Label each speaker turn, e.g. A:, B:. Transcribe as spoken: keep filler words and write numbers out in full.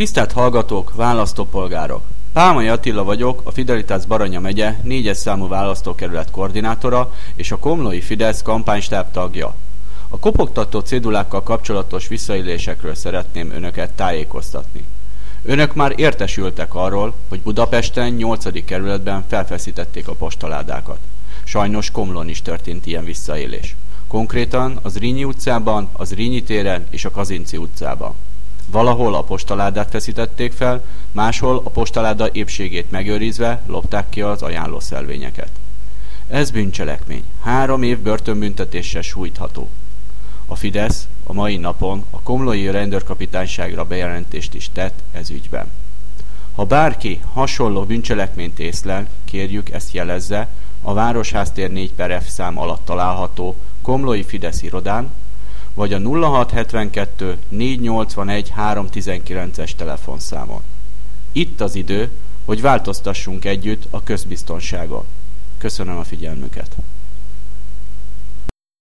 A: Tisztelt hallgatók, választópolgárok! Pálmai Attila vagyok, a Fidelitas Baranya megye négyes számú választókerület koordinátora és a komlói Fidesz kampánystáb tagja. A kopogtató cédulákkal kapcsolatos visszaélésekről szeretném önöket tájékoztatni. Önök már értesültek arról, hogy Budapesten nyolcadik kerületben felfeszítették a postaládákat. Sajnos Komlón is történt ilyen visszaélés. Konkrétan az Zrínyi utcában, az Zrínyi téren és a Kazinczy utcában. Valahol a postaládát feszítették fel, máshol a postaláda épségét megőrizve lopták ki az ajánlószelvényeket. Ez bűncselekmény, három év börtönbüntetéssel sújtható. A Fidesz a mai napon a komlói rendőrkapitányságra bejelentést is tett ez ügyben. Ha bárki hasonló bűncselekményt észlel, kérjük ezt jelezze a Városháztér négy per F szám alatt található komlói Fidesz irodán, vagy a nulla hat hetvenkettő négyszáznyolcvanegy háromszáztizenkilences telefonszámon. Itt az idő, hogy változtassunk együtt a közbiztonságon. Köszönöm a figyelmüket!